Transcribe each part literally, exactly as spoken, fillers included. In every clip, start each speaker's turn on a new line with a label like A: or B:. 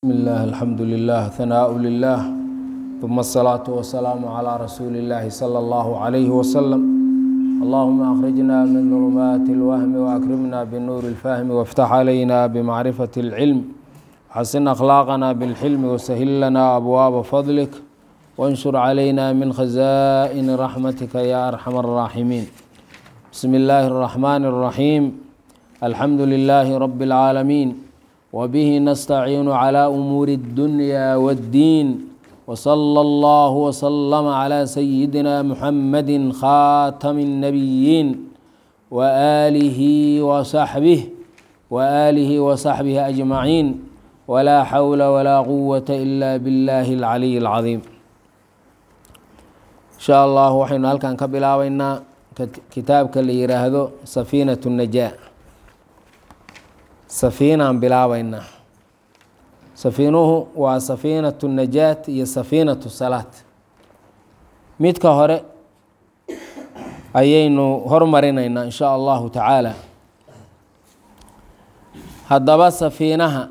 A: بسم الله الحمد لله ثناء لله ثم الصلاة والسلام على رسول الله صلى الله عليه وسلم اللهم أخرجنا من ظلمات الوهم وأكرمنا بنور الفهم وافتح علينا بمعرفة العلم حسن أخلاقنا بالحلم وسهل لنا أبواب فضلك وانشر علينا من خزائن رحمتك يا أرحم الراحمين بسم الله الرحمن الرحيم الحمد لله رب العالمين وبه نستعين على أمور الدنيا والدين وصلى الله وسلم على سيدنا محمد خاتم النبيين وآله وصحبه وآله وصحبه أجمعين ولا حول ولا قوة إلا بالله العلي العظيم إن شاء الله وحين هلكان كبلاوينا كتابك اللي يراهدو سفينة النجاة safiinaan bilaabaynaa safiinuhu waa safiinatu najaat iyo safiinatu salaat midka hore ayaynu hormarinaynaa in sha allahu tacaala haddaba safiinaha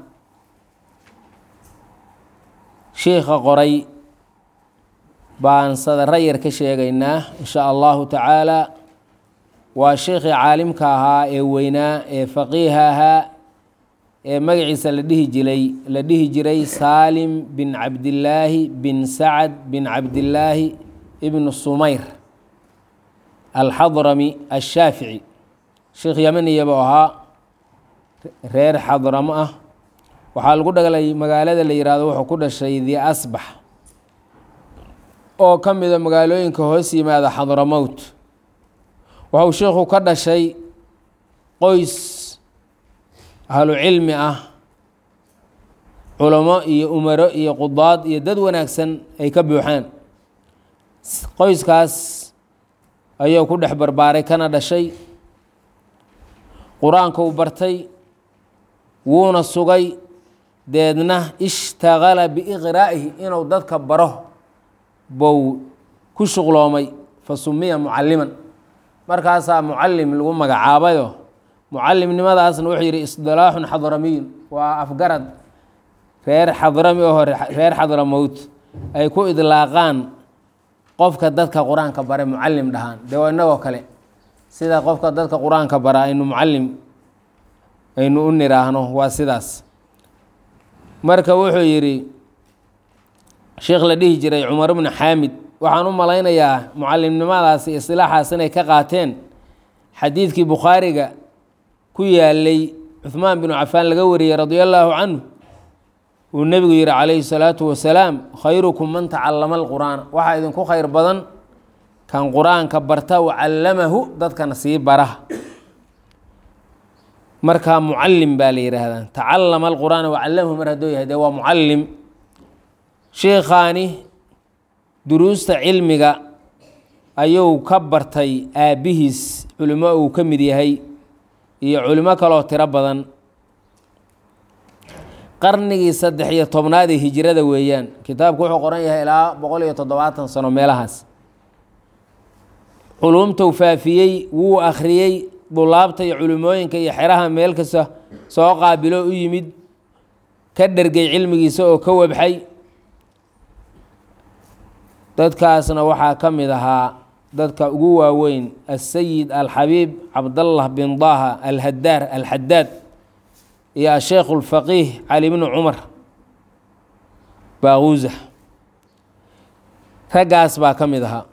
A: shiikha qoray baan sadara yar ka sheegaynaa in sha allahu tacaala waa sheikhii caalimka ahaa ee weynaa ee faqiiha ahaa ee magaciisa la dhihi jiray la dhihi jiray saalim bin cabdillaahi bin sacad bin cabdillaahi ibnu sumayr alxadrami ashaafici sheekh yamaniya buu ahaa reer xadramo ah waxaa lagu dhaglay magaalada la yihahdo wuxuu ku dhashay di asbax oo ka mida magaalooyinka hoos yimaada xadramowt waxuu sheikhu ka dhashay qoys ahlu cilmi ah culamo iyo umaro iyo qudaad iyo dad wanaagsan ay ka buuxaan qoyskaas ayuu ku dhex barbaaray kana dhashay qur-aanka uu bartay wuuna sugay deedna ishtagala biiqraa'ihi inuu dadka baro bou ku shuqloomay fa sumiya mucalliman markaasaa mucallim lagu magacaabayo mucalimnimadaasna wuxuu yidhi isdilaaxun xadramiyun waa afgarad reer xadrami oo hore reer xadramowt ay ku idlaaqaan qofka dadka qur-aanka bare mucalim dhahaan dee waa inagoo kale sida qofka dadka qur-aanka bara aynu mucalim aynu u niraahno waa sidaas marka wuxuu yidhi sheekh la dhihi jiray cumar bnu xaamid waxaan u malaynayaa mucalimnimadaasi istilaaxaas inay ka qaateen xadiidkii bukhaariga ku yaalay cuhmaan binu cafaan laga wariyey radia allaahu canhu uu nebigu yihi calayhi salaatu wasalaam khayrukum man tacallama alqur'aana waxaa idinku khayr badan kan qur-aanka barta wacallamahu dadkana sii baraha markaa mucallim baa la yidhaahdaa tacallama alqur'aana wacallamahu mar hadduu yahay dee waa mucallim sheikhaani duruusta cilmiga ayuu ka bartay aabbihiis culimo uu ka mid yahay iyo culimo kaloo tiro badan qarnigii saddex iyo tobnaad ee hijrada weeyaan kitaabku wuxuu qoran yahay ilaa boqol iyo toddobaatan sano meelahaas culumtou faafiyey wuu akhriyey dulaabta iyo culimooyinka iyo xeraha meel kasta soo qaabilo u yimid ka dhergay cilmigiisa oo ka wabxay dadkaasna waxaa ka mid ahaa dadka ugu waaweyn asayid alxabiib cabdallah bin daha alhadaar alxadaad iyo asheekh اlfaqiih cali bnu cumar baaquuza raggaas baa ka mid ahaa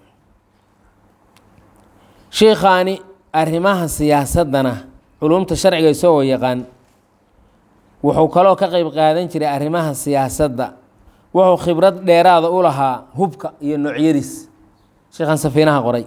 A: sheikhaani arrimaha siyaasaddana culumta sharciga isagoo yaqaan wuxuu kaloo ka qeyb qaadan jiray arrimaha siyaasadda wuxuu khibrad dheeraada u lahaa hubka iyo noocyadiis sheekhan safiinaha qoray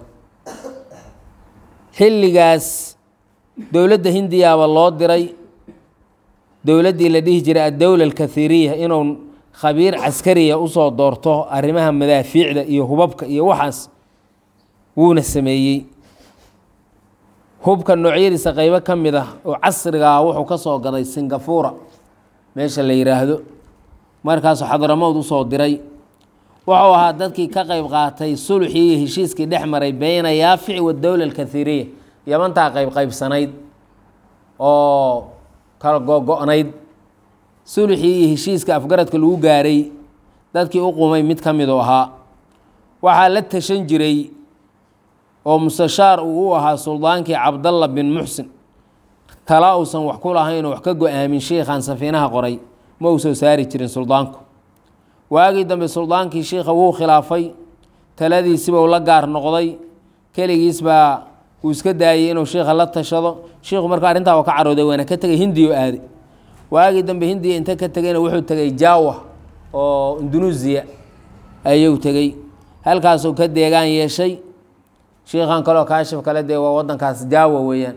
A: xilligaas dowladda hindiyaaba loo diray dowladdii la dhihi jiray addowla alkathiriya inuu khabiir caskariya usoo doorto arrimaha madaafiicda iyo hubabka iyo waxaas wuuna sameeyey hubka noocyadiisa qeybo ka mid ah oo casrigaa wuxuu ka soo gaday singapura meesha la yidhaahdo markaasuu xadramood usoo diray wuxuu ahaa dadkii ka qeyb qaatay sulxii iyo heshiiskii dhex maray beyna yaafici wadowla alkathiriya yamantaa qeyb qeybsanayd oo kala gogo-nayd sulxii iyo heshiiska afgaradka lagu gaaray dadkii u qumay mid ka midu ahaa. waxaa la tashan jiray oo mustashaar uu u ahaa suldaankii cabdalla bin muxsin. tala uusan wax ku lahayn oo wax ka go-aamin sheikhan safiinaha qoray ma uu soo saari jirin suldaanku. waagii dambe suldaankii sheikha wuu khilaafay, taladiisiba uu la gaar noqday, keligiis baa uu iska daayey inuu sheikha la tashado. sheikhu marka arrintaa waa ka carooday, waana ka tegay hindiya oo aaday. waagii dambe hindiya inta ka tegayna wuxuu tegay jaawa oo indunuusiya ayuu tegey, halkaasuu ka deegaan yeeshay. sheikhan kaleo kaashif kale dee waa waddankaas jaawa weeyaan.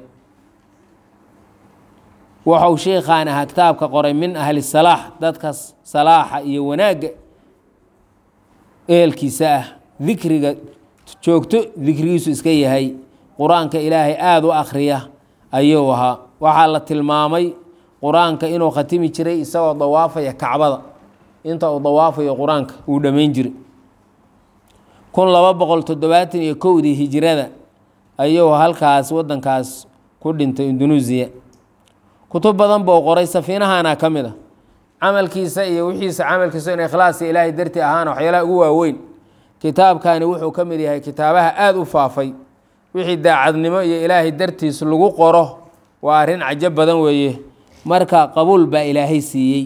A: wuxuu sheikhaan ahaa kitaabka qoray min ahli salaax, dadka salaaxa iyo wanaagga ehelkiisa ah, dikriga joogto dikrigiisu iska yahay, qur-aanka ilaahay aada u akhriya ayuu ahaa. waxaa la tilmaamay qur-aanka inuu khatimi jiray isagoo dawaafaya kacbada, inta uu dawaafayo qur-aanka uu dhammayn jiray. kun laba boqol toddobaatan iyo kowdii hijirada ayuu halkaas waddankaas ku dhintay indunuusiya. kutub badan buu qoray, safiinahana ka mid a. camalkiisa iyo wixiisa camalkiisa in ikhlaasi ilaahay dartii ahaana waxyaalaha ugu waaweyn. kitaabkani wuxuu ka mid yahay kitaabaha aada u faafay. wixii daacadnimo iyo ilaahay dartiis lagu qoro waa arrin cajab badan weeye. marka qabuul baa ilaahay siiyey.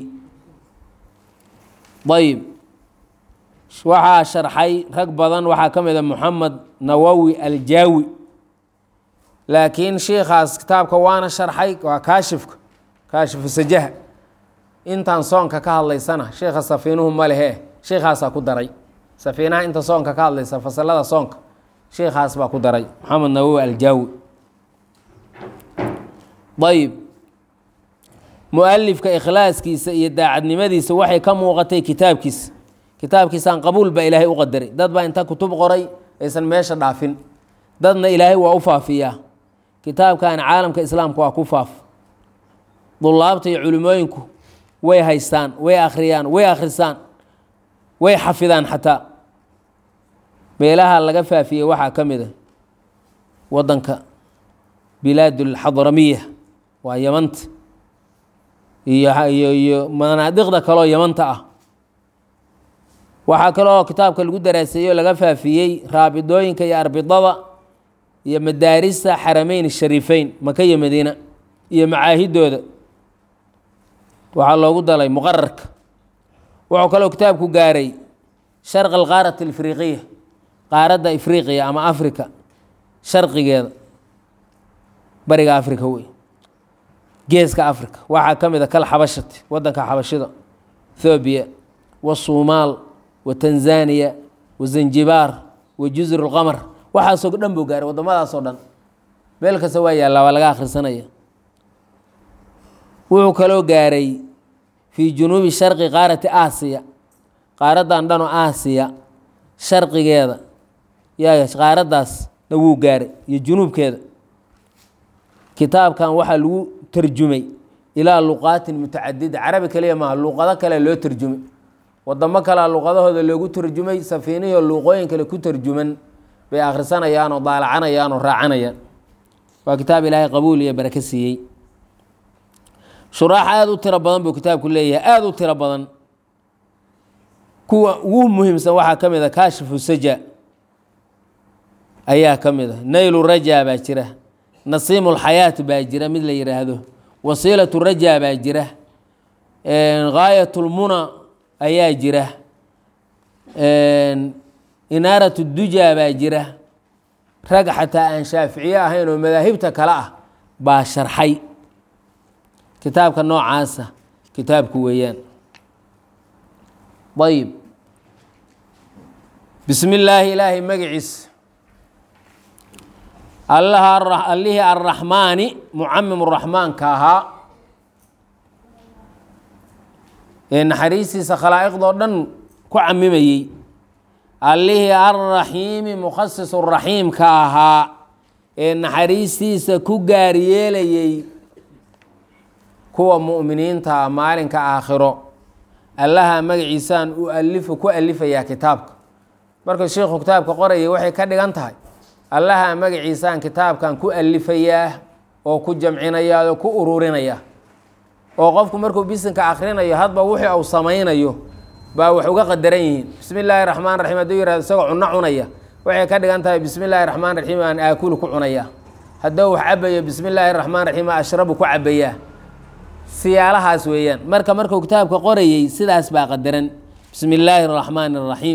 A: ayb waxaa sharxay rag badan, waxaa ka mid a moxamed nawowi aljaawi. laakiin sheikhaas kitaabka waana sharxay, waa kaashifka kaashifu sajaha. intaan soonka ka hadlaysana sheikha safiinuhu ma lehe, sheikhaasaa ku daray. safiinaha inta soonka ka hadlaysa fasalada soonka sheikhaas baa ku daray, moxamed nawowi aljaawi. ayb mu-alifka ikhlaaskiisa iyo daacadnimadiisa waxay ka muuqatay kitaabkiisa. kitaabkiisaan qabuul baa ilaahay u qadaray. dad baa inta kutub qoray aysan meesha dhaafin, dadna ilaahay waa u faafiyaa. kitaabkan caalamka islaamka waa ku faaf. dulaabta iyo culimooyinku way haystaan, way akhriyaan, way akhrisaan, way xafidaan. xataa meelaha laga faafiyey waxaa ka mid a waddanka bilaadulxadramiya, waa yamanta iyo iyo manaadiqda kaloo yamanta ah. waxaa kaloo kitaabka lagu daraaseeyo laga faafiyey raabidooyinka iyo arbidada iyo madaarista xarameyn shariifeyn maka iyo madiina iyo macaahidooda waxaa loogu dalay muqararka. wuxuu kaloo kitaabku gaaray sharq alqaarat alifriqiya, qaaradda ifriqiya ama africa sharqigeeda, bariga africa wey, geeska africa. waxaa ka mid a kal xabashati, waddanka xabashida, ethoobiya wa suumaal wa tanzaniya wa zanjibaar wa jusr اlqamar. waxaasoo dhan buu gaaray, waddamadaasoo dhan meel kasta waa yaallaa, waa laga akhrisanaya. wuxuu kaloo gaaray fii junuubi sharqi qaarati aasiya, qaaraddan dhano aasiya sharqigeeda yaa qaaraddaasna wuu gaaray iyo junuubkeeda. kitaabkan waxaa lagu tarjumay ilaa luqaatin mutacadida, carabi kaliya maaha, luqado kale loo tarjumay. wadamo kalea luqadahooda loogu tarjumay. safiinihio luuqooyin kale ku tarjuman bay akhrisanayaan oo daalacanayaan oo raacanayaan. waa kitaab ilaahay qabuul iyo barake siiyey. shuraax aada u tiro badan buu kitaabku leeyahay, aada u tiro badan. kuwa ugu muhiimsan waxaa ka mid a kaashifu saja ayaa ka mid a, naylu raja baa jira, nasiimu lxayaat baa jira mid la yidhaahdo, wasiilatu raja baa jira, gaayat lmuna ayaa jira, inaaratu duja baa jira. rag xataa aan shaaficiye ahayn oo madaahibta kale ah baa sharxay kitaabka noocaasa. kitaabku weeyaan. ayb bismi illaahi ilaahay magaciisa, allihii arraxmaani mucamim raxmaanka ahaa ee naxariistiisa khalaa'iqdoo dhan ku camimayey. allihii arraxiimi mukhasisu raxiimka ahaa ee naxariistiisa ku gaar yeelayey kuwa mu'miniinta maalinka aakhiro. allaha magaciisaan u alifu ku alifayaa kitaabka. markuu sheikhu kitaabka qorayay waxay ka dhigan tahay allaha magaciisaan kitaabkan ku alifayaa oo ku jamcinayaa oo ku ururinaya. oo qofku markuu bisinka akhrinayo hadba wixii uu samaynayo baa wax uga qadaran yihiin bismi illaahi raxmaan raxiim hadduu yihahdo isagoo cunno cunaya waxay ka dhigan tahay bismi illaahi raxmaan raxiim aan aakulu ku cunaya hadduu wax cabayo bismi illaahi raxmaan raxiim ashrabu ku cabayaa siyaalahaas weeyaan marka markuu kitaabka qorayey sidaas baa qadaran bismi illaahi araxmaani araxiim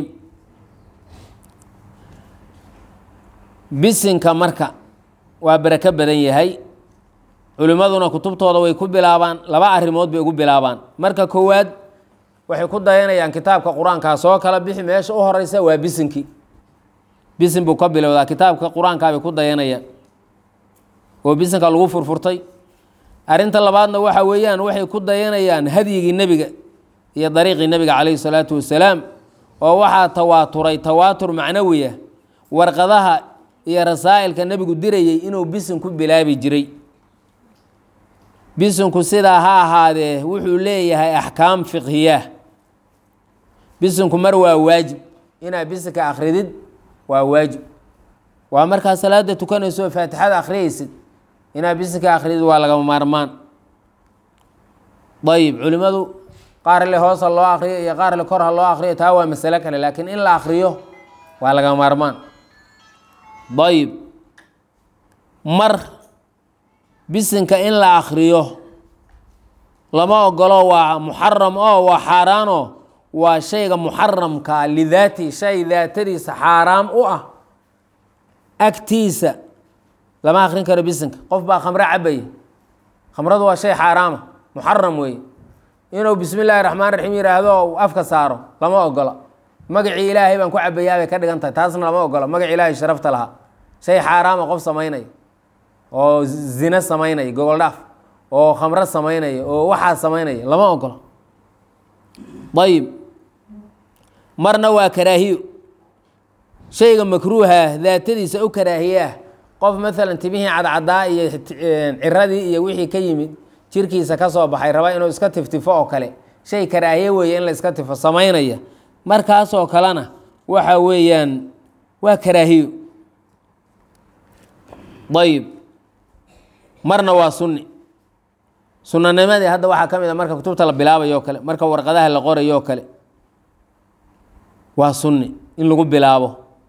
A: bisinka marka waa barako badan yahay culimmaduna kutubtooda way ku bilaabaan laba arrimood bay ugu bilaabaan marka koowaad waxay ku dayanayaan kitaabka qur-aankaa soo kala bixi meesha u horeysa waa bisinkii bisin buu ka bilowdaa kitaabka qur-aankaa bay ku dayanayaan oo bisinka lagu furfurtay arrinta labaadna waxa weeyaan waxay ku dayanayaan hadyigii nebiga iyo dariiqii nebiga calayhi salaatu wasalaam oo waxaa tawaaturay tawaatur macnawiya warqadaha iyo rasaa'ilka nebigu dirayey inuu bisin ku bilaabi jiray bisinku sidaa ha ahaadee wuxuu leeyahay axkaam fiqhiya bisinku mar waa waajib inaad bisinka akridid waa waajib waa markaa salaada tukanayso oo faatixada akhriyaysid inaad bisinka akridid waa lagama maarmaan ayib culimmadu qaar le hoos ha loo akriyo iyo qaar le kor ha loo akriyo taa waa masalo kale laakiin in la akriyo waa lagama maarmaan ayib mar bisinka in la akriyo lama ogolo waa muxaram oo waa xaaraano waa shayga muxaramka lidaati shay daatadiisa xaaraam u ah agtiisa lama akrin karo bisinka qof baa khamro cabaya khamradu waa shay xaaraama muxaram weeye inuu bismi illaahi raxmaan raxiim yidhaahdo o afka saaro lama ogola magacii ilaahay baan ku cabayaa bay ka dhigan tahay taasna lama ogola magaci ilaahay sharafta lahaa shay xaaraama qof samaynaya oo zina samaynaya gogol dhaaf oo khamro samaynaya oo waxaa samaynaya lama ogolo ayib marna waa karaahiyo shayga makruuha daatadiisa u karaahiye ah qof maalan timihii cadcadaa iyo ciradii iyo wixii ka yimid jirkiisa ka soo baxay raba inuu iska tiftifo oo kale shay karaahiye weeye in la iska tifo samaynaya markaasoo kalena waxa weeyaan waa karaahiyo ayib marna waa sunni sunanimadii hadda waxaa ka mid a marka kutubta la bilaabayo o kale marka warqadaha la qorayo o kale waa sunni in lagu bilaabo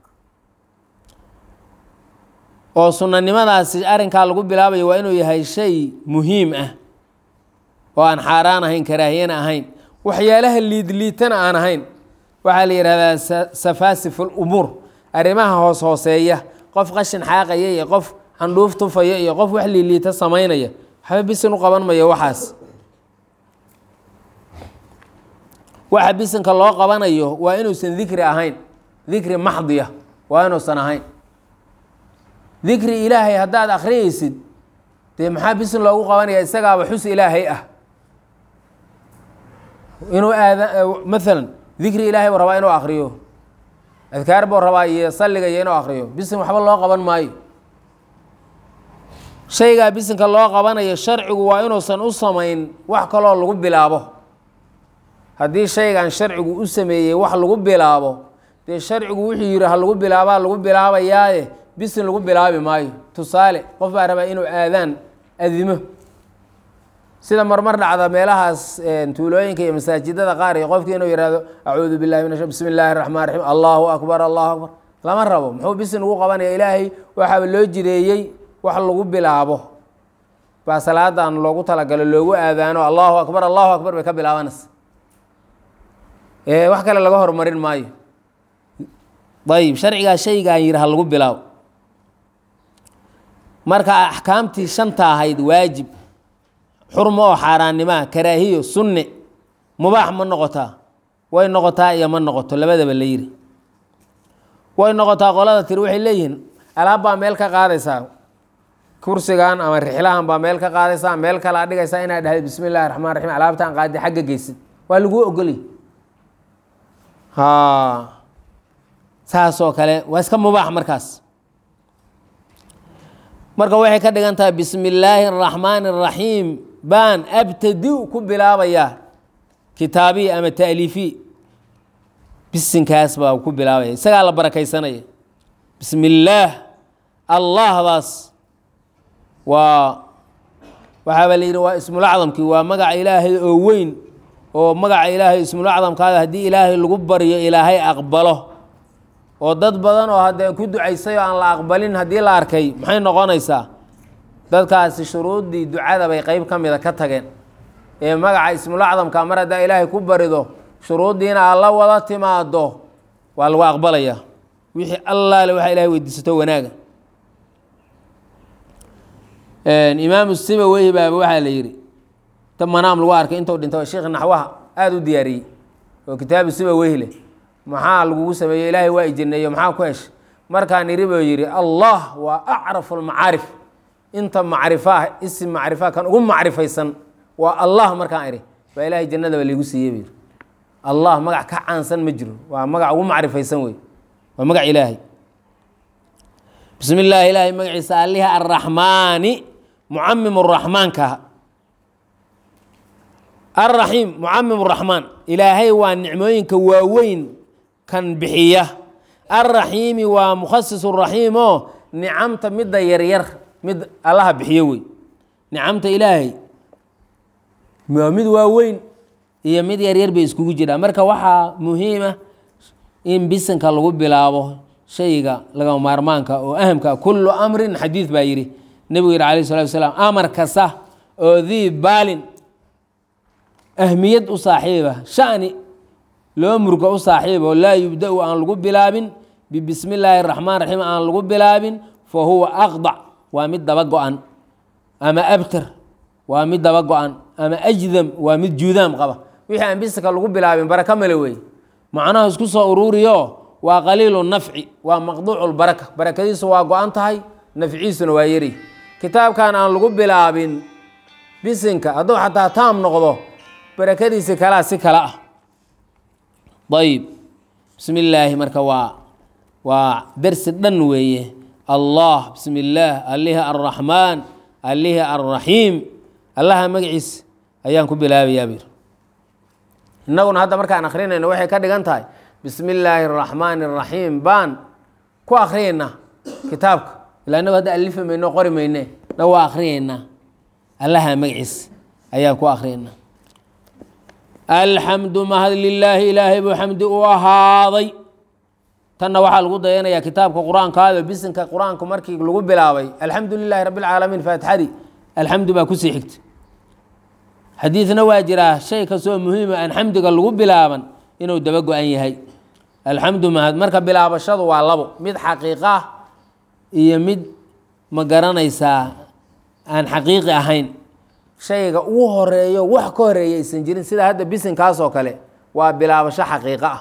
A: oo sunanimadaasi arrinkaa lagu bilaabayo waa inuu yahay shay muhiim ah oo aan xaaraan ahayn karaahiyana ahayn waxyaalaha liidliitana aan ahayn waxaa la yidhahdaa safaasif lumuur arrimaha hoos hooseeya qof qashin xaaqaya iyo qof candhuuf tufaya iyo qof wax liiliita samaynaya waxba bisin u qaban mayo waxaas waxa bisinka loo qabanayo waa inuusan dikri ahayn dikri maxdiya waa inuusan ahayn dikri ilaahay haddaad akhriyaysid dee maxaa bisin loogu qabanaya isagaaba xus ilaahay ah inuu aada maalan dikri ilaahay buu rabaa inuu akriyo adkaar buu rabaa iyo salliga iyo inuu akriyo bisin waxba loo qaban maayo shaygaa bisinka loo qabanayo sharcigu waa inuusan u samayn wax kaloo lagu bilaabo haddii shaygan sharcigu u sameeyey wax lagu bilaabo dee sharcigu wuxuu yidhi ha lagu bilaabaa lagu bilaabayaaye bisin lagu bilaabi maayo tusaale qof baa rabaa inuu aadaan adimo sida marmar dhacda meelahaas tuulooyinka iyo masaajidada qaar iyo qofkii inuu yihahdo acuudu billahi min a bismi illaahi raxmaan raxiim allahu akbar allahu akbar lama rabo muxuu bisin ugu qabanaya ilaahay waxaaba loo jireeyey wax lagu bilaabo baa salaadan loogu talagalo loogu aadaano allahu akbar allahu akbar bay ka bilaabanaysa wax kale laga horumarin maayo ayib sharcigaa shaygaan yidhi ha lagu bilaabo marka axkaamtii shanta ahayd waajib xurmo oo xaaraannimaa karaahiyo sunne mubaax ma noqotaa way noqotaa iyo ma noqoto labadaba la yiri way noqotaa qolada tiri waxay leeyihiin alaab baa meel ka qaadaysaa kursigan ama rixlahan baa meel ka qaadaysaa meel kalaa dhigaysaa inaad dhahday bismi illaahi raxmaan raxiim alaabtaan qaadi xagga geysid waa laguu ogolay ha saasoo kale waa iska mubaax markaas marka waxay ka dhigan tahay bismi illaahi araxmaani araxiim baan abtadi ku bilaabayaa kitaabiyi ama taaliifi bisinkaas baa ku bilaabaya isagaa la barakaysanaya bismi illaah allahdaas waa waxaaba la yidhi waa ismulacdamkii waa magaca ilaahay oo weyn oo magaca ilaahay ismulacdamkaada haddii ilaahay lagu baryo ilaahay aqbalo oo dad badan oo haddee ku ducaysay oo aan la aqbalin haddii la arkay maxay noqonaysaa dadkaasi shuruuddii ducada bay qeyb ka mida ka tageen ee magaca ismulacdamka mar haddaa ilaahay ku barido shuruuddiina aad la wada timaado waa lagu aqbalayaa wixii allaale waxaa ilahay weydiisato wanaaga imaamu sibaweyhi baaba waxaa la yidhi ta manaam lagu arkay intuu dhinto sheekh naxwaha aada u diyaariyey oo kitaabu sibaweyhi leh maxaa lagugu sameeyey ilaahay waa ijineeyo maxaa ku heshay markaan iri buu yidhi allah waa acrafu lmacaarif inta macrifaah isim macrifa kan ugu macrifaysan waa allah markaan iri baa ilaahay jannadaba laygu siiyey buu yidhi allah magac ka caansan ma jiro waa magac ugu macrifaysan wey waa magac ilaahay bismi illaahi ilaahay magaciisa aliha arraxmaani mucamim raxmaanka alraxiim mucamim raxmaan ilaahay waa nicmooyinka waaweyn kan bixiya alraxiimi waa mukhasis raxiim oo nicamta midda yaryar mid allaha bixiyo wey nicamta ilaahay waa mid waaweyn iyo mid yaryar bay iskugu jiraan marka waxaa muhiima in bisinka lagu bilaabo shayga lagama maarmaanka oo ahamka kullu amrin xadiid baa yidhi nebigu yidhi alayh salatu wasalaam amar kasta oo dii baalin ahmiyad u saaxiiba shani loo murgo u saaxiiba oo laa yubda-u aan lagu bilaabin bibismi illaahi araxmaan raxiim aan lagu bilaabin fa huwa aqdac waa mid daba go-an ama abtar waa mid daba go-an ama ajdam waa mid juudaam qaba wixii aan bisinka lagu bilaabin baraka male wey macnaha isku soo uruuriyo waa qaliilu nafci waa maqduucu lbaraka barakadiisu waa go-an tahay nafciisuna waa yari kitaabkan aan lagu bilaabin bisinka hadduu xataa taam noqdo barakadiisi kalaa si kale ah ayib bismi illaahi marka waa waa dersi dhan weeye allah bismi illaah alihi arraxmaan alihi arraxiim allaha magaciis ayaan ku bilaabayaa bir innaguna hadda markaan akrinayno waxay ka dhigan tahay bismi illaahi araxmaani araxiim baan ku akriyaynaa kitaabka ilaa inagu hadda alifi mayno qori mayne na waa akriyaynaa allaha magaciis ayaan ku akriyaynaa alxamdu mahad lilaahi ilaahay buu xamdi u ahaaday tanna waxaa lagu dayanayaa kitaabka qur-aankaado bisinka qur-aanku markii lagu bilaabay alxamdu lilaahi rabbi lcaalamiin faatixadii alxamdu baa kusii xigta xadiidna waa jiraa shay kastoo muhiima aan xamdiga lagu bilaaban inuu daba go-an yahay alxamdu mahad marka bilaabashadu waa labo mid xaqiiqa ah iyo mid ma garanaysaa aan xaqiiqi ahayn shayga ugu horeeyo wax ka horeeya aysan jirin sida hadda bisinkaas oo kale waa bilaabasho xaqiiqo ah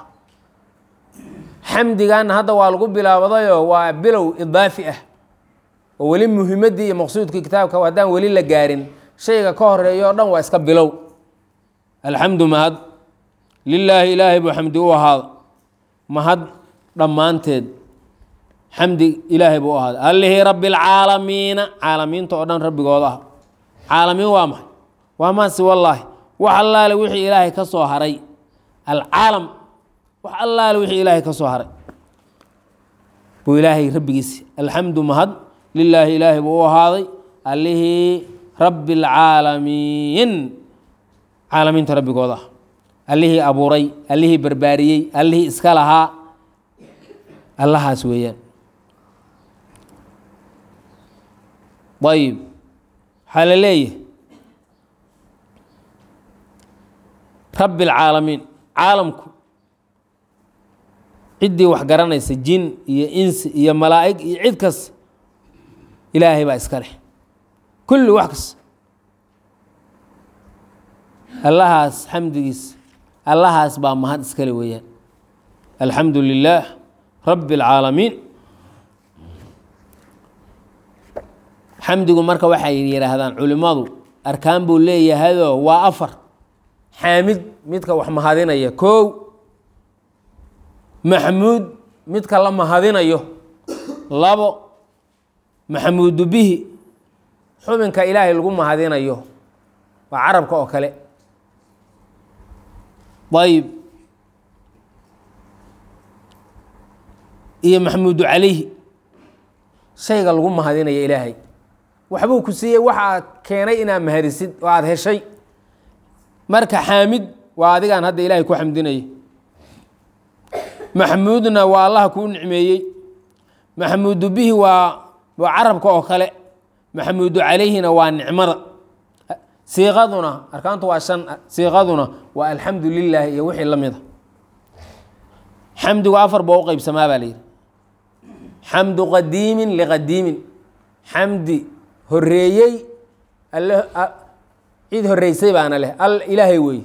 A: xamdigaana hadda waa lagu bilaabadayo waa bilow idaafi ah oo weli muhiimaddii iyo maqsuudkii kitaabka haddaan weli la gaarin shayga ka horeeyo o dhan waa iska bilow alxamdu mahad lilaahi ilaahay buu xamdi u ahaada mahad dhammaanteed xamdi ilaahay buu u ahaaday allihii rabbi alcaalamiina caalamiinta oo dhan rabbigooda ah caalamiin waa maxay waa maasi wallaahi wax allaale wixii ilaahay ka soo haray alcaalam wax allaale wixii ilaahay ka soo haray buu ilaahay rabbigiisi alxamdu mahad lilaahi ilaahay buu u ahaaday allihii rabbi alcaalamiin caalamiinta rabbigooda ah allihii abuuray allihii barbaariyey allihii iska lahaa allahaas weeyaan ayib waxaa la leeyahay rabbi alcaalamiin caalamku ciddii wax garanaysa jin iyo insi iyo malaa'ig iyo cid kas ilaahay baa iska leh kulli wax kas allahaas xamdigiis allahaas baa mahad iskale weeyaan alxamdu lilaah rabbi alcaalamiin xamdigu marka waxay yidhaahdaan culimmadu arkaan buu leeyahayoo waa afar xaamid midka wax mahadinaya kow maxmuud midka la mahadinayo labo maxmuudu bihi xubinka ilaahay lagu mahadinayo waa carabka oo kale ayib iyo maxmuudu calayhi shayga lagu mahadinayo ilaahay waxbuu ku siiyey waxaa keenay inaad mahadisid oo aada heshay marka xaamid waa adigaan hadda ilaahay ku xamdinaya maxmuudna waa allaha kuu nicmeeyey maxmuudu bihi waa waa carabka oo kale maxmuudu calayhina waa nicmada siiqaduna arkaantu waa shan siiqaduna waa alxamdu lilaahi iyo wixii la mida xamdigu afar boo u qeybsamaa baa layidhi xamdu qadiimin liqadiimin xamdi horeeyey alle cid horeysay baana leh al ilaahay wey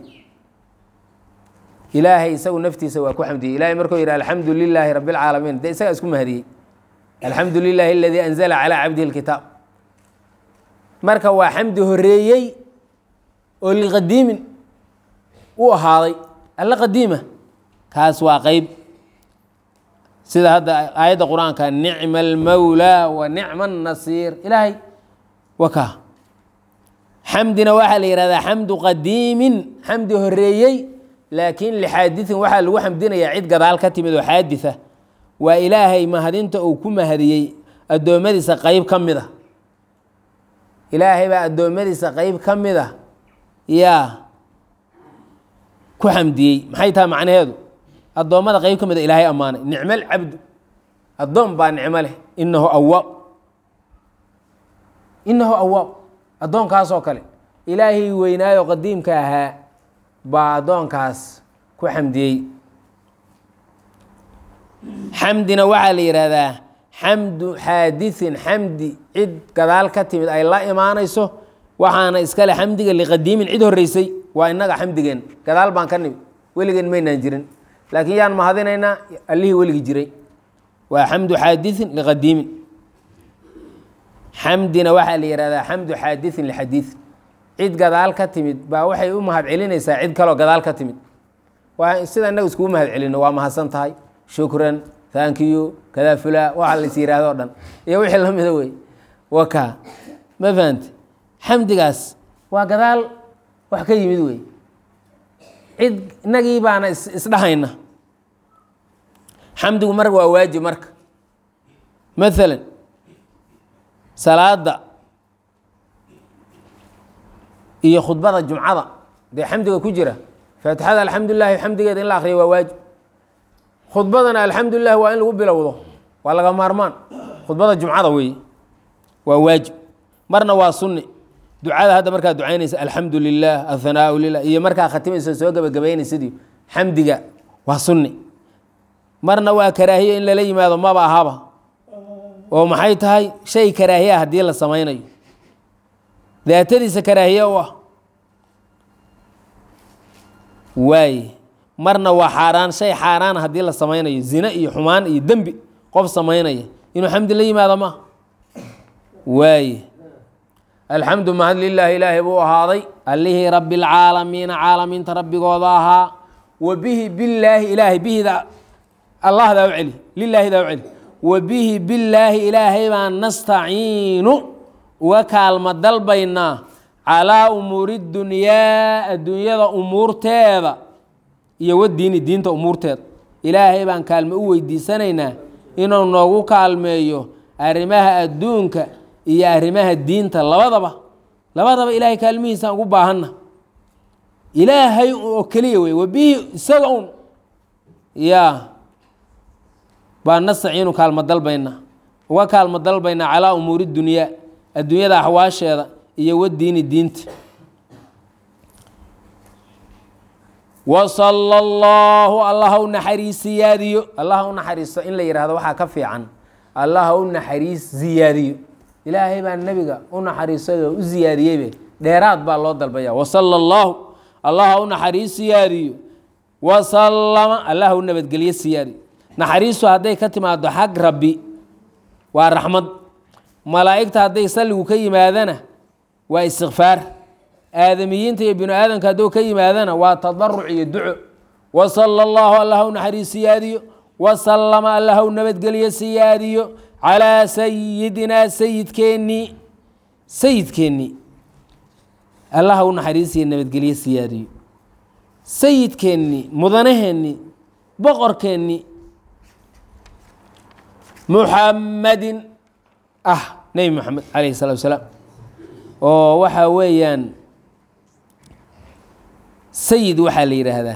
A: ilaahay isagu naftiisa waa ku xamdiyey ilahay markuu yidhi alxamdu lilaahi rabi اlcaalamiin dee isagaa isku mahadiyey alxamdu lilaahi aladii anzala calىa cabdihi اlkitaab marka waa xamdi horeeyey oo liqadiimin u ahaaday alle qadiima kaas waa qeyb sida hadda aayadda qur-aanka nicma almawlaa wa nicma الnasiir ilaahay wakaa xamdina waxaa la yihahdaa xamdu qadiimin xamdi horeeyey laakiin lixaadiثin waxaa lagu xamdinayaa cid gadaal ka timid oo xaadiثa waa ilaahay mahadinta uu ku mahadiyey addoommadiisa qeyb ka mid a ilaahay baa addoommadiisa qeyb ka mid a yaa ku xamdiyey maxay tahay macnaheedu addoommada qeyb ka mid a ilaahay ammaanay nicmo alcabdu addoon baa nicmo leh inahu awaab inahu awaab addoonkaasoo kale ilaahay weynaayo qadiimka ahaa baa addoonkaas ku xamdiyey xamdina waxaa la yidhaahdaa xamdu xaadiثin xamdi cid gadaal ka timid ay la imaanayso waxaana iskale xamdiga liqadiimin cid horeysay waa inaga xamdigeen gadaal baan ka nimid weligeen maynaan jirin laakiin yaan mahadinaynaa allihii weligii jiray waa xamdu xaadiثin liqadiimin xamdina waxaa la yihahdaa xamdu xaadiثin lixadiiث cid gadaal ka timid baa waxay u mahad celinaysaa cid kaloo gadaal ka timid waa sida inaga iskugu mahad celino waa mahadsan tahay shukran thankiyu kadaa fulaa waxa lais yihahdo o dhan iyo wixii la mida wey waka ma fahamte xamdigaas waa gadaal wax ka yimid wey cid inagii baana isdhahayna xamdigu mar waa waajib marka maalan salaada iyo khudbada jumcada dee xamdiga ku jira faatixada alxamdu lilahi xamdigeeda in la akriyo waa waajib khudbadana alxamdu lilah waa in lagu bilowdo waa laga maarmaan khudbada jumcada weeye waa waajib marna waa sunni ducada hadda markaa ducaynaysa alxamdu lilah athanaau lilah iyo markaa khatimaysa soo gebagabaynaysadii xamdiga waa sunni marna waa karaahiye in lala yimaado maba ahaba oo maxay tahay shay karaahiya haddii la samaynayo daatadiisa karaahiye u ah waaye marna waa xaaraan shay xaaraana haddii la samaynayo zine iyo xumaan iyo dembi qof samaynaya inuu xamdi la yimaado ma waaye alxamdu mahad lilaahi ilaahay buu ahaaday allihii rabi اlcaalamiina caalamiinta rabbigooda ahaa wa bihi bilaahi ilaahay bihida allahdaa u celi lilaahidaa u celi wa bihi bilaahi ilaahay baan nastaciinu uga kaalma dalbaynaa calaa umuuri dunyaa adduunyada umuurteeda iyo wadiini diinta umuurteeda ilaahay baan kaalmo u weydiisanaynaa inuu noogu kaalmeeyo arrimaha adduunka iyo arrimaha diinta labadaba labadaba ilaahay kaalmihiisaan ugu baahanna ilaahay oo keliya wey wabihi isaga un yaa baan nastaciinu kaalmo dalbaynaa uga kaalmo dalbaynaa calaa umuuri dunyaa adduunyada axwaasheeda iyo wadiini diinta wasala allahu allaha u naxariis siyaadiyo allaha u naxariisto in la yidhaahdo waxaa ka fiican allaha u naxariis ziyaadiyo ilaahay baa nebiga u naxariisay oo u ziyaadiyeybe dheeraad baa loo dalbaya wasala allahu allaha u naxariis siyaadiyo wasalama allaha u nabadgelyo siyaadiyo naxariistu hadday ka timaado xag rabbi waa raxmad malaa'igta hadday salligu ka yimaadana waa istikfaar aadamiyiinta iyo binu aadamka hadduu ka yimaadana waa tadaruc iyo duco wasala allahu allaha u naxariis siyaadiyo wasalama allaha u nabadgelyo siyaadiyo calaa sayidinaa sayidkeennii sayidkeennii allaha u naxariisiyo nabadgelyo siyaadiyo sayidkeennii mudanaheennii boqorkeennii muxammadin ah nebi moxamed calayhi salatu wasalaam oo waxaa weeyaan sayid waxaa la yidhaahdaa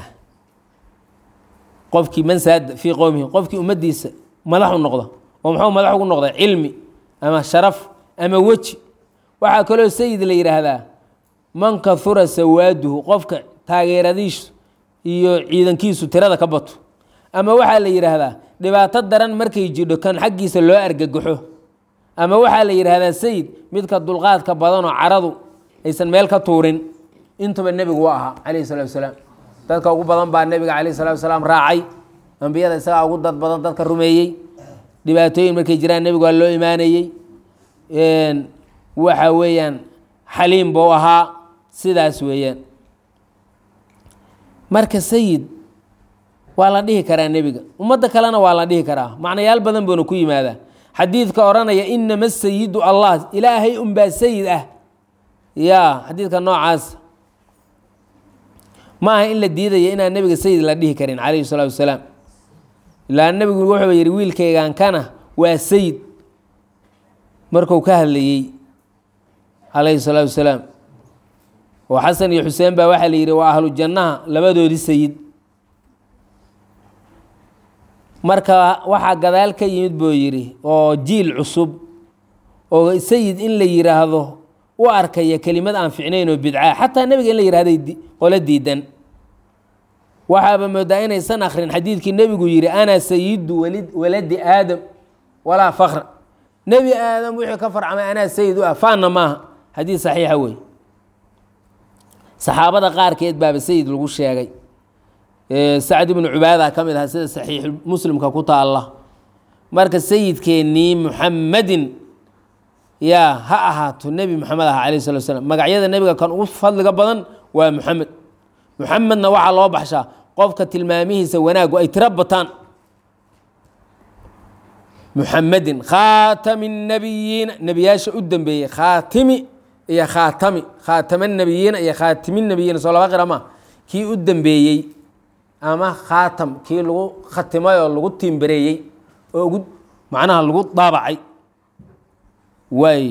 A: qofkii man saada fii qowmihi qofkii ummaddiisa madax u noqda oo muxuu madax ugu noqda cilmi ama sharaf ama weji waxaa kaloo sayid la yidhaahdaa man kahura sawaaduhu qofka taageeradiisu iyo ciidankiisu tirada ka bato ama waxaa la yidhaahdaa dhibaato daran markay jidho kan xaggiisa loo argagaxo ama waxaa la yidhaahdaa sayid midka dulqaadka badanoo caradu aysan meel ka tuurin intuba nebigu u ahaa calayhi salatu wasalaam dadka ugu badan baa nebiga calayhi salatu wasalaam raacay ambiyada isagaa ugu dad badan dadka rumeeyey dhibaatooyin markay jiraan nebigu waa loo imaanayey waxa weeyaan xaliim buu ahaa sidaas weeyaan marka sayid waa la dhihi karaa nebiga ummadda kalena waa la dhihi karaa macnayaal badan buuna ku yimaadaa xadiidka odhanaya inama sayidu allah ilaahay unbaa sayid ah ya xadiidka noocaas ma aha in la diidaya inaan nebiga sayid la dhihi karin calayhi salaatu wasalaam ilaa nebigu wuxuu yidhi wiilkaygan kana waa sayid marku ka hadlayey calayhi salaatu wasalaam oo xasan iyo xuseen baa waxaa la yidhi waa ahlu jannaha labadoodii sayid marka waxaa gadaal ka yimid buu yidhi oo jiil cusub oo sayid in la yidhaahdo u arkaya kelimad aan ficnayn oo bidca xataa nebiga in la yidhahday qolo diidan waxaaba moodaa inaysan akrin xadiidkii nebigu yidhi ana sayidu walid waladi aadam walaa fakra nebi aadam wixii ka farcamay anaa sayid u ah faanna maaha xadiid saxiixa wey saxaabada qaarkeed baaba sayid lagu sheegay sacd ibnu cubaada ka mid aha sida saxiix muslimka ku taalla marka sayidkeennii muxamedin yaa ha ahaato nebi moxamed ah calayh salatu wasalaam magacyada nebiga kan ugu fadliga badan waa moxamed moxamedna waxaa loo baxshaa qofka tilmaamihiisa wanaagu ay tiro bataan muxamedin khaatami nabiyiina nebiyaasha u dambeeyey khaatimi iyo khaatami khaatama nabiyiina iyo khaatimi nabiyiina soo laba qira ma kii u dambeeyey ama khaatam kii lagu khatimay oo lagu tiimbareeyey oo ugu macnaha lagu daabacay waay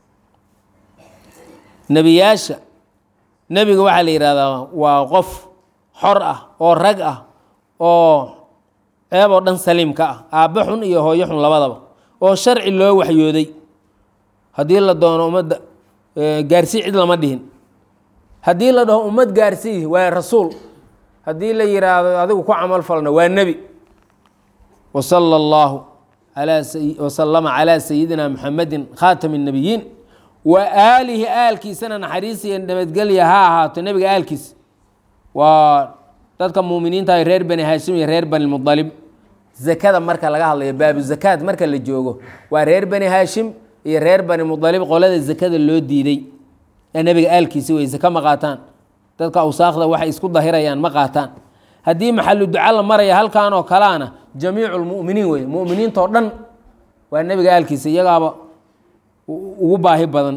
A: nebiyaasha nebiga waxaa la yidhahdaa waa qof xor ah oo rag ah oo ceeb oo dhan saliimka ah aabbe xun iyo hooyo xun labadaba oo sharci loo waxyooday haddii la doono ummadda gaarsii cid lama dhihin haddii la dhaho ummad gaarsii waa rasuul haddii la yidhaahdo adigu ku camal falna waa nebi wasala allahu wasalama calaa sayidina muxamedin khaatami الnabiyiin wa aalihi aalkiisana naxariis iyo nabadgelya ha ahaato nebiga aalkiis waa dadka muuminiinta reer bani haashim iyo reer bani mudalib zakada marka laga hadlayo baabu zakaad marka la joogo waa reer bani haashim iyo reer bani mudalib qolada zakada loo diiday ee nebiga aalkiisi wey zaka ma qaataan dadka awsaakda waxay isku dahirayaan ma qaataan haddii maxalu duca la maraya halkan oo kalaana jamiicu lmuminiin wey muminiintao dhan waa nebiga aalkiisa iyagaaba ugu baahi badan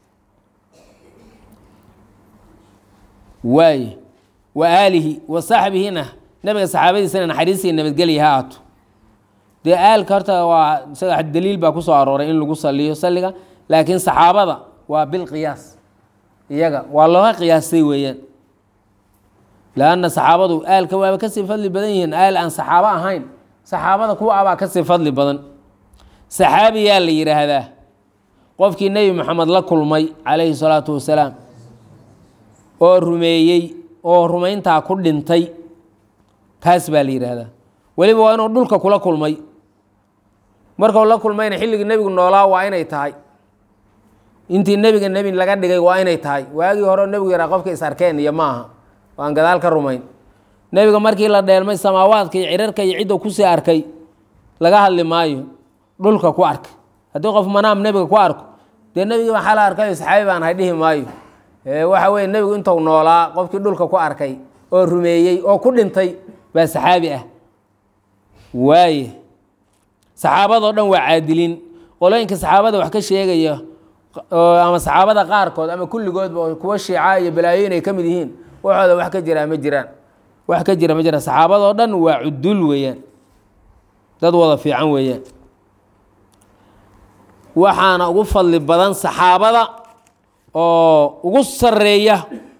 A: waay wa aalihi wa saaxbihina nebiga saxaabadiisana naxariisiya nabadgelya ha aato dee aalka horta waa isaga daliil baa ku soo arooray in lagu saliyo saliga laakiin saxaabada waa bilqiyaas iyaga waa looga qiyaastay weeyaan lanna saxaabadu aalka waaba kasii fadli badan yihiin aal aan saxaabo ahayn saxaabada kuwa abaa kasii fadli badan saxaabiyaa la yidhaahdaa qofkii nebi moxamed la kulmay calayhi salaatu wasalaam oo rumeeyey oo rumayntaa ku dhintay kaas baa la yidhaahdaa weliba waa inuu dhulka kula kulmay markuu la kulmayna xilligii nebigu noolaa waa inay tahay intii nebiga nebi laga dhigay waa inay tahay waagii hore nebigu yaraa qofka is arkeen iyo ma aha waan gadaal ka rumayn nebiga markii la dheelmay samaawaadka iyo cirarka iyo cidda kusii arkay laga hadli maayo dhulka ku arkay haddii qof manaam nebiga ku arko dee nebigii waxaa la arkayo saxaabi baan hay dhihi maayo waxa weye nebigu intuu noolaa qofkii dhulka ku arkay oo rumeeyey oo ku dhintay baa saxaabi ah waaye saxaabadoo dhan waa caadiliin qolooyinka saxaabada wax ka sheegaya ama saxaabada qaarkood ama kulligoodba kuwa shiica iyo balaayoyin ay ka mid yihiin waxooda wax ka jiraa ma jiraan wax ka jira ma jiraan saxaabadoo dhan waa cudul weeyaan dad wada fiican weeyaan waxaana ugu fadli badan saxaabada oo ugu sareeya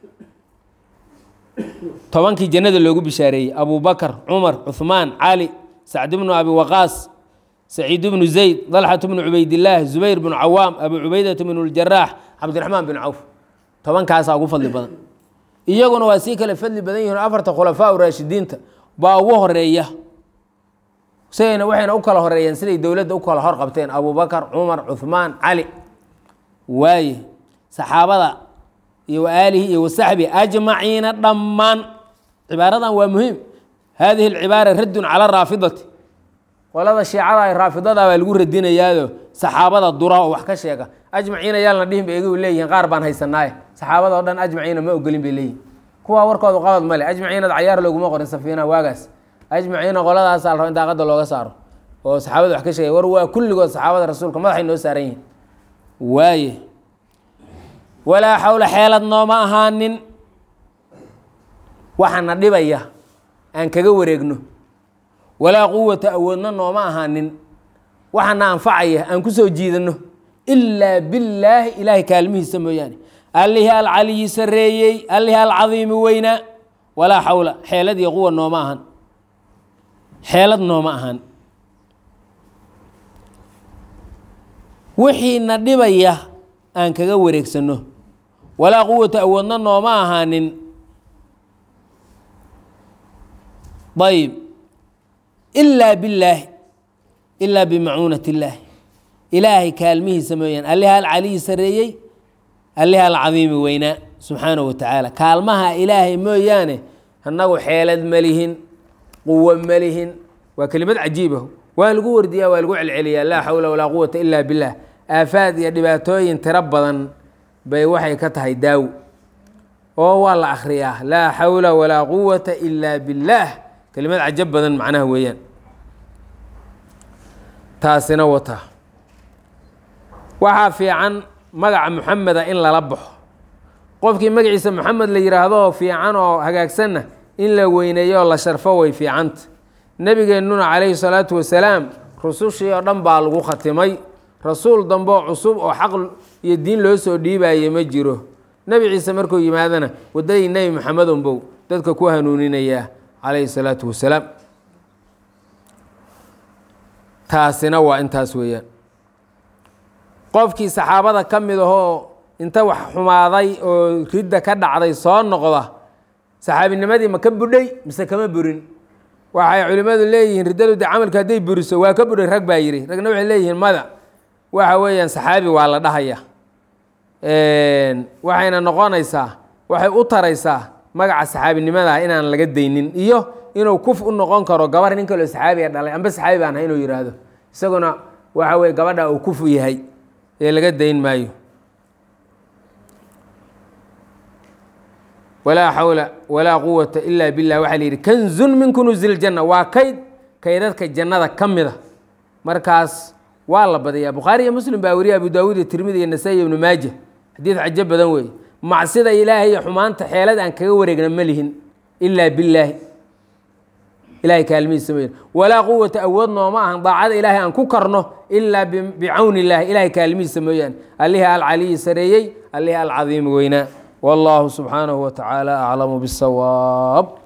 A: tobankii jannada loogu bishaareeyey abubakar cumar cuثmaan cali sacd bnu abi waqaas saciid bnu zayd dalxat bnu cubaydillaah zubayr bnu cawaam abu cubaydat bnu اljaraax cabdiraxmaan bin cawf tobankaasaa ugu fadli badan iyaguna waa sii kale fadli badan yihiin afarta khulafaa raashidiinta baa ugu horeeya sidayna waxayna u kala horeeyeen siday dowladda u kala hor qabteen abubakar cumar cuثmaan cali waaye saxaabada iyo aalihi iyo wasaxbi ajmaciina dhammaan cibaaradan waa muhiim hadihi اlcibaara raddun cala raafidati qolada shiicada raafidada baa lagu radinayaado saxaabada dura oo wax ka sheega ajmaciina yaalna dhihin bay igu leeyihiin qaar baan haysanaaye saxaabada oo dhan ajmaciina ma ogolin bay leeyihin kuwa warkoodu qabad male ajmaciinad cayaar looguma qorin safiina waagaas ajmaciina qoladaasa la rabo in daaqada looga saaro oo saxaabada wax ka sheegay war waa kulligood saxaabada rasuulka madaxay noo saaran yihiin waaye walaa xawla xeelad nooma ahaanin waxaana dhibaya aan kaga wareegno walaa quwata awoodna nooma ahaanin waxaana anfacaya aan ku soo jiidano ilaa billaahi ilaahay kaalmihiisa mooyaane allihii alcaliyi sareeyey allihii alcadiimi weynaa walaa xawla xeelad iyo quwa nooma ahan xeelad nooma ahan wixiina dhibaya aan kaga wareegsano walaa quwata awoodna nooma ahaanin ayb ilaa billaahi ilaa bimacuunati illaahi ilaahay kaalmihiisa mooyaane alliha alcaliyi sareeyey alliha alcadiimi weynaa subxaanahu watacaala kaalmaha ilaahay mooyaane annagu xeelad ma lihin quwo ma lihin waa kelimad cajiiba waa lagu wardiyaa waa lagu celceliyaa laa xawla walaa quwata ilaa billaah aafaad iyo dhibaatooyin tiro badan bay waxay ka tahay daawo oo waa la akhriyaa laa xawla walaa quwata ilaa billaah kelimad cajab badan macnaha weeyaan taasina wata waxaa fiican magaca muxameda in lala baxo qofkii magaciisa moxamed la yidhaahdo fiican oo hagaagsanna in la weyneeyo oo la sharfo way fiicanta nebigeennuna calayhi salaatu wasalaam rusushii oo dhan baa lagu khatimay rasuul dambeo cusub oo xaq iyo diin loo soo dhiibaye ma jiro nebi ciise markuu yimaadana waddadii nebi moxamed unbow dadka ku hanuuninayaa calayhi salaatu wasalaam taasina waa intaas weeyaan qofkii saxaabada ka mid ahoo inta wax xumaaday oo ridda ka dhacday soo noqda saxaabinimadii ma ka budhay mise kama burin waxay culimmadu leeyihiin riddadu de camalka hadday buriso waa ka budhay rag baa yidhi ragna waxay leeyihiin mada waxa weeyaan saxaabi waa la dhahaya waxayna noqonaysaa waxay u taraysaa magaca saxaabinimada inaan laga daynin iyo inuu kuf u noqon karo gabar nin kaloo saxaabiga dhalay amba saxaabi baan ahay inuu yidhaahdo isaguna waxa weye gabadha uu kuf u yahay ee laga dayn maayo walaa xawla walaa quwata ilaa billah waxaa la yidhi kanzun min kunuuzi ljanna waa kayd kaydadka jannada ka mida markaas waa la badayaa bukhaari iyo muslim baa weriye abu daawuud iyo tirmidi iyo nasaa-i ibnu maaja xadiid cajo badan weeye macsida ilaahay iyo xumaanta xeelad aan kaga wareegna ma lihin ilaa billaahi ilahay kaalmihiisa mooyaan walaa quwata awood nooma ahan daacada ilaahay aan ku karno ilaa bicawni illaahi ilahay kaalmihiisa mooyaan allihii alcaliyi sareeyey allihii alcadiimi weynaa والله سبحانه وتعالى أعلم بالصواب.